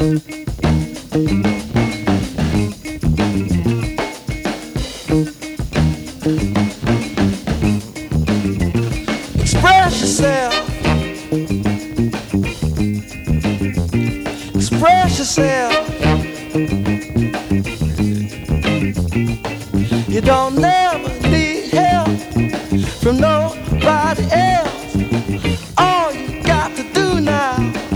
Express yourself. Express yourself. You don't never need help from nobody else. All you got to do now,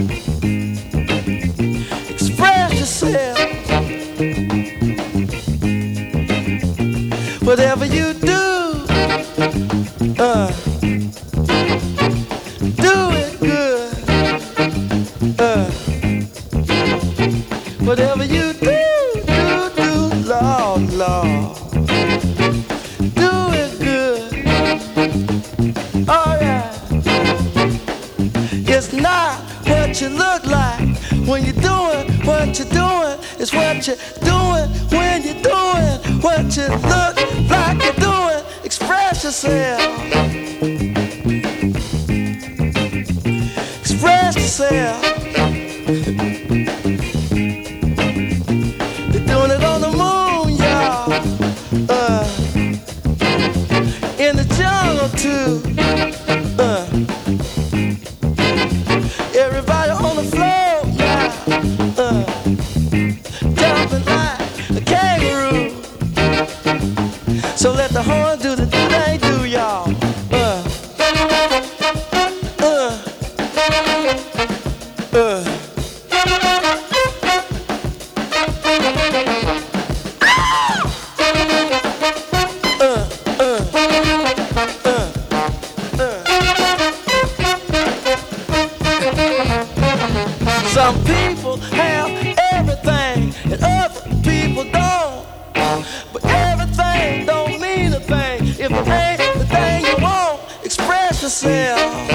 express yourself. Whatever you do, do it good. Whatever you do, Lord, Lord, do it good. Alright. It's not what you look like when you're doing what you're doing. It's what you're doing when you're doing what you look like you're doing. Express yourself. Express yourself. They're doing it on the moon, y'all. In the jungle too. Everybody on the floor now, jumping like a kangaroo. So let the horn do the thing do, y'all. Some people have everything and other people don't. But everything don't mean a thing if it ain't the thing you want. Express yourself.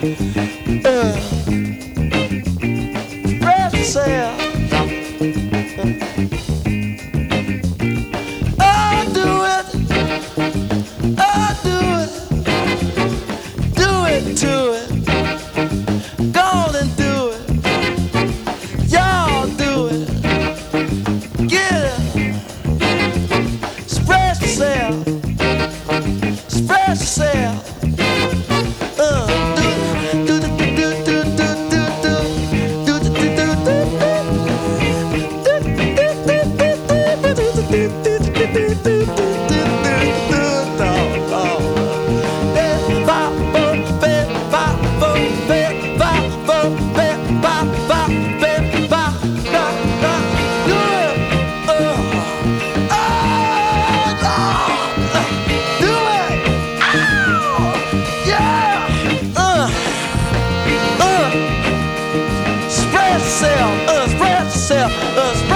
Express yourself. Oh, do it. Oh, do it. Do it to it. Go on and do it. Y'all do it. Get it. Express yourself. Express yourself.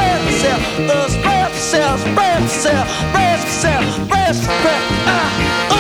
Spread yourself, spread yourself, spread yourself, spread yourself, spread yourself.